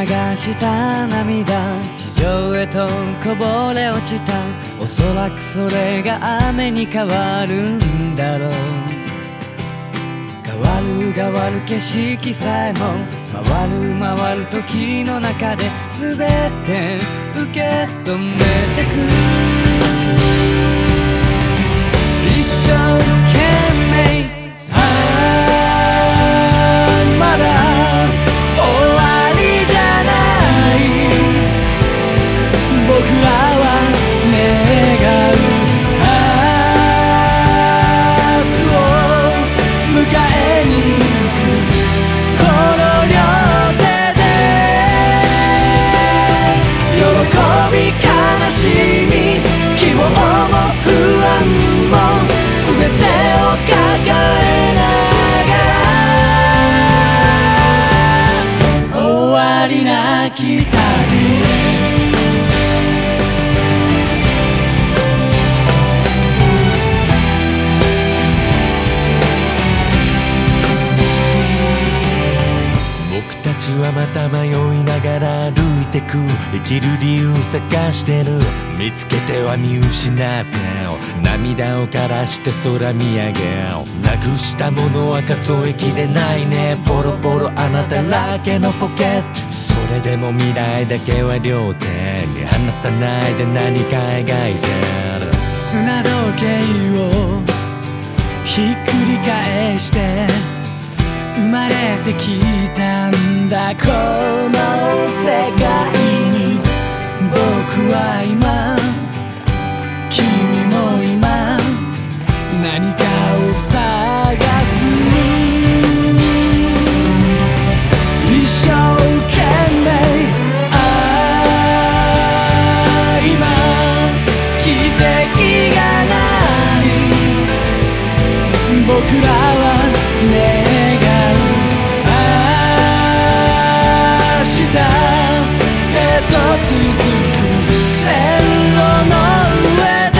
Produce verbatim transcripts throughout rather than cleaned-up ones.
した涙地上へとこぼれ落ちた。おそらくそれが雨に変わるんだろう。変わる変わる景色さえも回る回る時の中で全て受け止めてく。一生懸命ああまだ終わりじゃない。僕らは願う明日を迎えに行く。この両手で喜び悲しみ希望も不安も全てを抱えながら終わりなき旅へ。 僕たちはまた迷いながら歩いてく。生きる理由探してる。見つけては見失って涙を枯らして空見上げ。なくしたものは数えきれないね。ポロポロ穴だらけのポケット。それでも未来だけは両手に離さないで何か描いてる。 砂時計をひっくり返して生まれてきたんだこの世界に。僕は今君も今何かを探す。一生懸命ああ今汽笛が鳴り僕らは願う明日へと続く線路の上で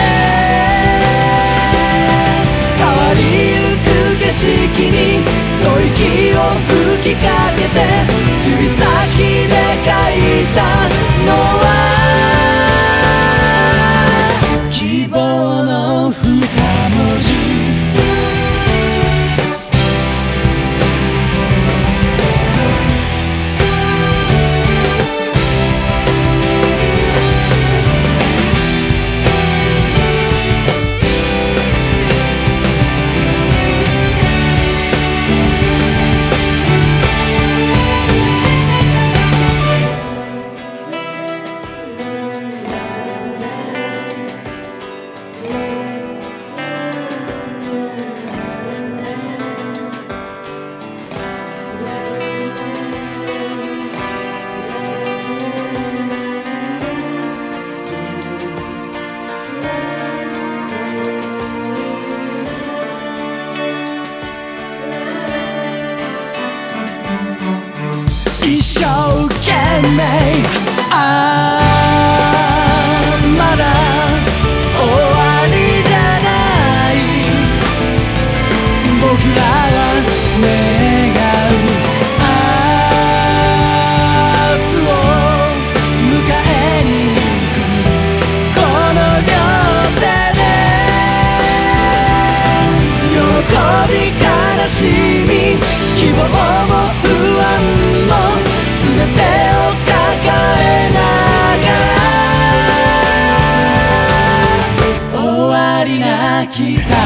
変わりゆく景色に吐息を吹きかけて指先で書いたのは希望の二文字。一生懸命ああまだ終わりじゃない。僕らは願う明日を迎えに行く。この両手で喜び悲しみ希望も不安も全てを抱えながら終わりなき旅。